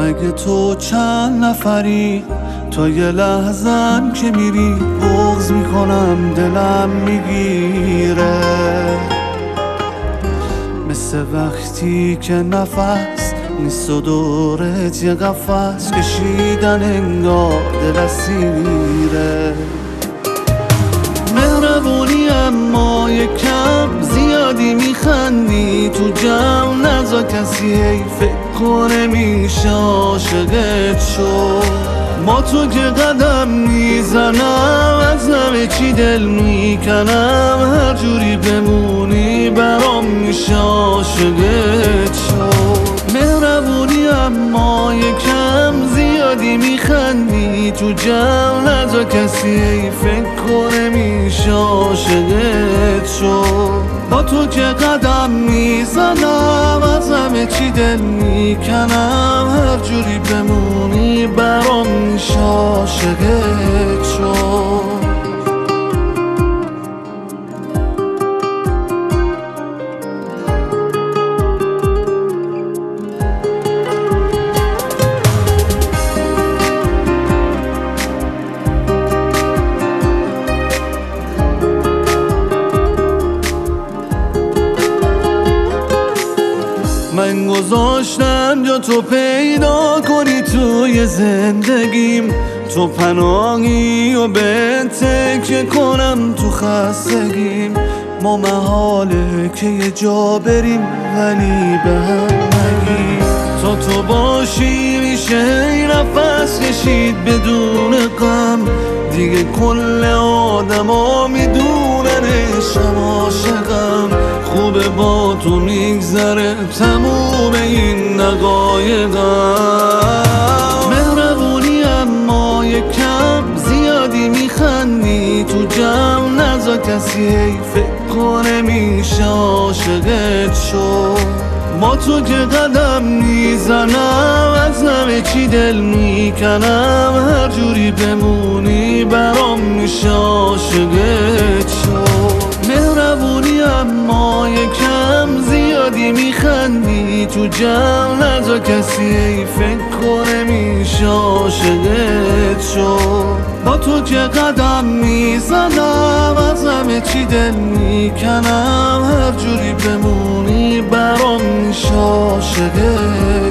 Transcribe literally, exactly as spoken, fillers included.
مگه تو چند نفری؟ تا یه لحظن که میری بغض میکنم دلم میگیره، مثل وقتی که نفس نیست و دورت یه قفس کشیدن انگار دل اسیره. مهربونی اما یکم زیادی میخندی، تو جمع نزا کسی هی فکر کنه میشه عاشقت شد. ما تو که قدم میزنم از همه چی دل میکنم، هر جوری بمونی برام میشه عاشقت شد. مهربونی اما یکم زیادی میخندی، تو جمع نزا کسی ای فکر کنه میشه عاشقت شد. با تو که قدم میزنم از همه چی دل میکنم، هر جوری بمونی برام میشه عاشقت شد. من گذاشتم جا تو پیدا کنی توی زندگیم، تو پناهی و به تکیه کنم تو خستگیم. ما محاله که یه جا بریم ولی به هم نگیم، تا تو باشی میشه ای نفس کشید بدون غم. دیگه کل آدم ها میدونن عشقم عاشقم، خوبه با تو میگذره تموم این دقایقم. مهربونی اما یکم زیادی میخندی، تو جمع نزا کسی ای فکر کنه میشه عاشقت شد. ما تو که قدم میزنم از همه چی دل میکنم، هر جوری بمونی برام میشه عاشقت شد. مهربونی اما یکم زیادی میخندی، تو جمع نزا کسی ای فکر کنه میشه عاشقت شد. با تو که قدم میزنم از همه چی دل میکنم، هر جوری بمونی برام میشه عاشقت